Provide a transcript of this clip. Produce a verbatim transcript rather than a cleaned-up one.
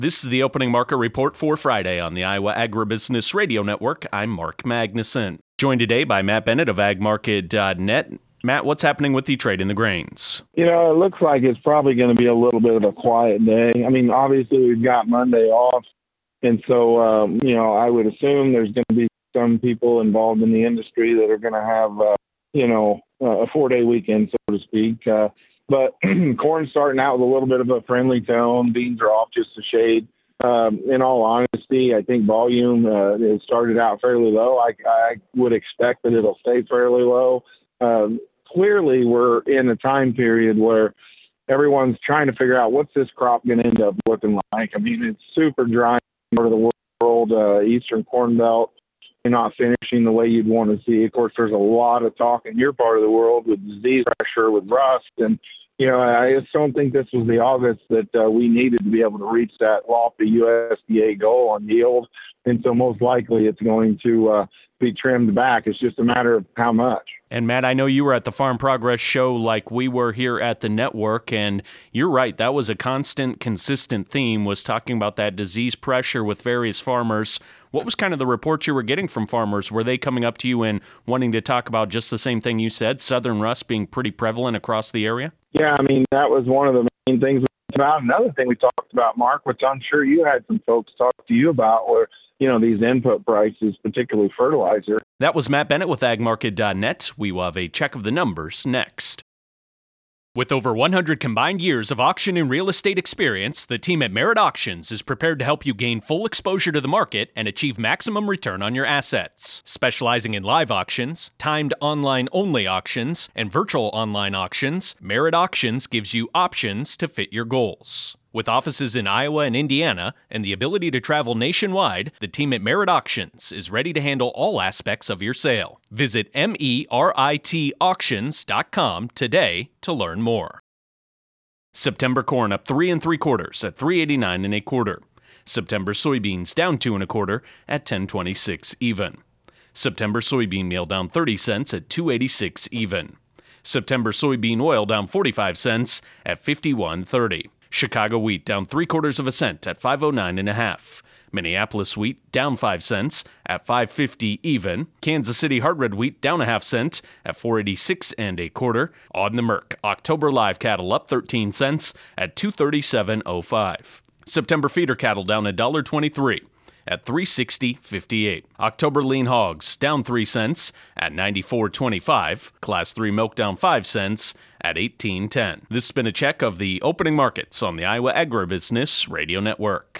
This is the opening market report for Friday on the Iowa Agribusiness Radio Network. I'm Mark Magnuson. Joined today by Matt Bennett of ag market dot net. Matt, what's happening with the trade in the grains? You know, it looks like it's probably going to be a little bit of a quiet day. I mean, obviously we've got Monday off, and so, um, you know, I would assume there's going to be some people involved in the industry that are going to have, uh, you know, a four-day weekend, so to speak. Uh, but corn's starting out with a little bit of a friendly tone. Beans are off just a shade. Um, in all honesty, I think volume uh, it started out fairly low. I, I would expect that it'll stay fairly low. Um, clearly, we're in a time period where everyone's trying to figure out what's this crop going to end up looking like. I mean, it's super dry in part of the world, uh, Eastern Corn Belt. You're not finishing the way you'd want to see. Of course, there's a lot of talk in your part of the world with disease pressure, with rust, and you know, I just don't think this was the August that uh, we needed to be able to reach that lofty U S D A goal on yield. And so most likely it's going to uh, be trimmed back. It's just a matter of how much. And Matt, I know you were at the Farm Progress show like we were here at the network, and you're right. That was a constant, consistent theme, was talking about that disease pressure with various farmers. What was kind of the reports you were getting from farmers? Were they coming up to you and wanting to talk about just the same thing you said, southern rust being pretty prevalent across the area? Yeah, I mean, that was one of the main things we talked about. Another thing we talked about, Mark, which I'm sure you had some folks talk to you about, were, you know, these input prices, particularly fertilizer. That was Matt Bennett with ag market dot net. We will have a check of the numbers next. With over one hundred combined years of auction and real estate experience, the team at Merit Auctions is prepared to help you gain full exposure to the market and achieve maximum return on your assets. Specializing in live auctions, timed online-only auctions, and virtual online auctions, Merit Auctions gives you options to fit your goals. With offices in Iowa and Indiana and the ability to travel nationwide, the team at Merit Auctions is ready to handle all aspects of your sale. Visit merit auctions dot com today to learn more. September corn up three and three quarters at three eighty-nine and a quarter. September soybeans down two and a quarter at ten twenty-six even. September soybean meal down thirty cents at two eighty-six even. September soybean oil down forty-five cents at fifty-one thirty. Chicago wheat down three quarters of a cent at five oh nine and a half. Minneapolis wheat down five cents at five fifty even. Kansas City hard red wheat down a half cent at four eighty-six and a quarter. On the Merc, October live cattle up thirteen cents at two thirty-seven oh five. September feeder cattle down one dollar twenty-three at three sixty fifty-eight. October lean hogs down three cents at ninety-four twenty-five. Class three milk down five cents at eighteen ten. This has been a check of the opening markets on the Iowa Agribusiness Radio Network.